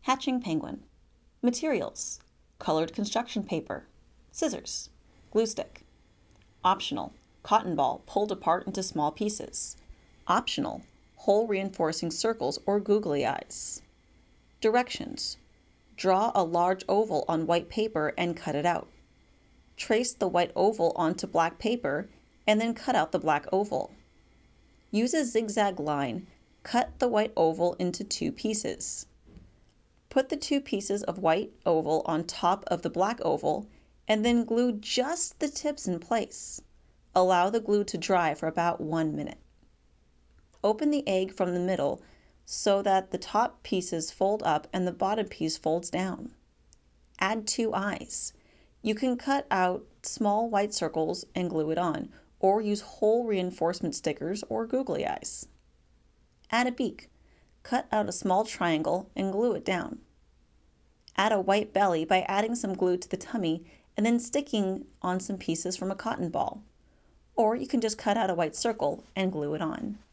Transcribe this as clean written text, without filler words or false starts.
Hatching penguin. Materials: colored construction paper, scissors, glue stick. Optional: cotton ball pulled apart into small pieces. Optional: hole reinforcing circles or googly eyes. Directions: draw a large oval on white paper and cut it out. Trace the white oval onto black paper and then cut out the black oval. Use a zigzag line. Cut the white oval into 2 pieces. Put the 2 pieces of white oval on top of the black oval and then glue just the tips in place. Allow the glue to dry for about 1 minute. Open the egg from the middle so that the top pieces fold up and the bottom piece folds down. Add 2 eyes. You can cut out small white circles and glue it on, or use hole reinforcement stickers or googly eyes. Add a beak. Cut out a small triangle and glue it down. Add a white belly by adding some glue to the tummy and then sticking on some pieces from a cotton ball. Or you can just cut out a white circle and glue it on.